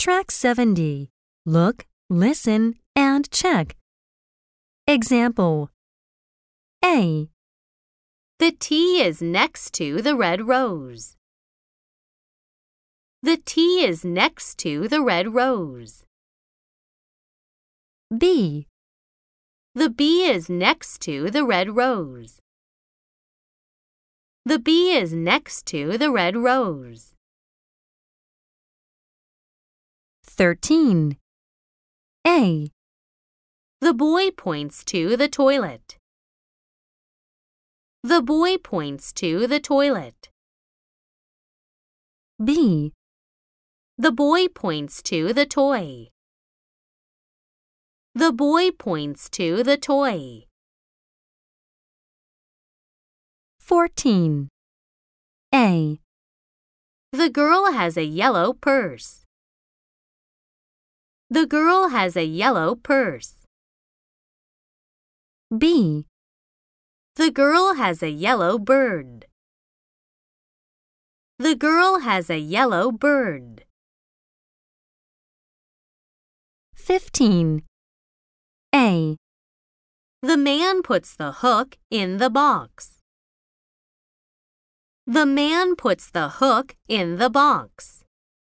Track 70. Look, listen, and check. Example. A. The T is next to the red rose. The T is next to the red rose. B. The B is next to the red rose. The B is next to the red rose. 13. A. The boy points to the toilet. The boy points to the toilet. B. The boy points to the toy. The boy points to the toy. 14. A. The girl has a yellow purse. The girl has a yellow purse. B. The girl has a yellow bird. The girl has a yellow bird. 15. A. The man puts the hook in the box. The man puts the hook in the box.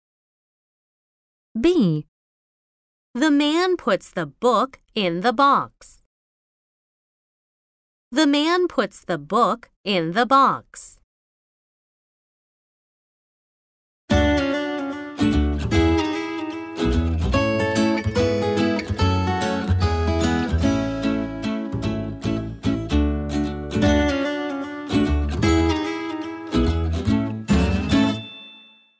B. The man puts the book in the box. The man puts the book in the box.